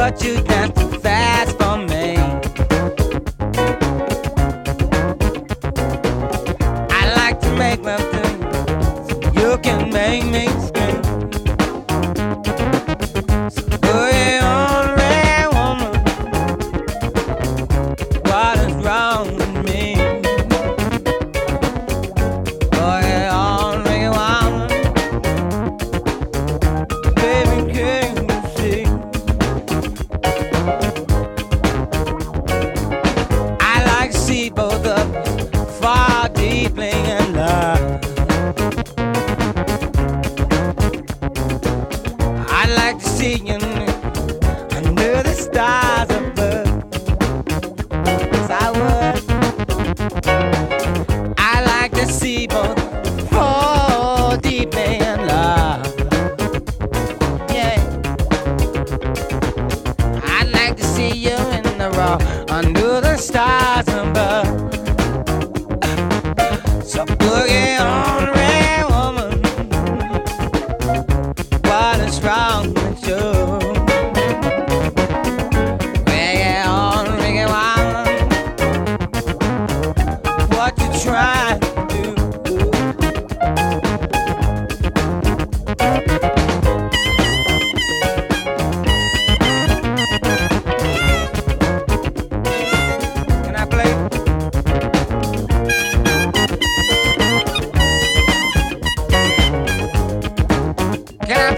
but you dance too fast for me. I like to make love to you, so you can make me scream. So put it on, red woman. What is wrong with me? Put it on, red woman. Baby, can you see? I like to see both of us far deeply in love. I like to see you under the stars above. Yes, I would. I like to see both fall deeply in love. Yeah. I'd like to see you in the raw under the stars above. So boogie on, red woman. What is wrong with you? Reggae on, reggae woman. What you trying to do? Can I play? Can I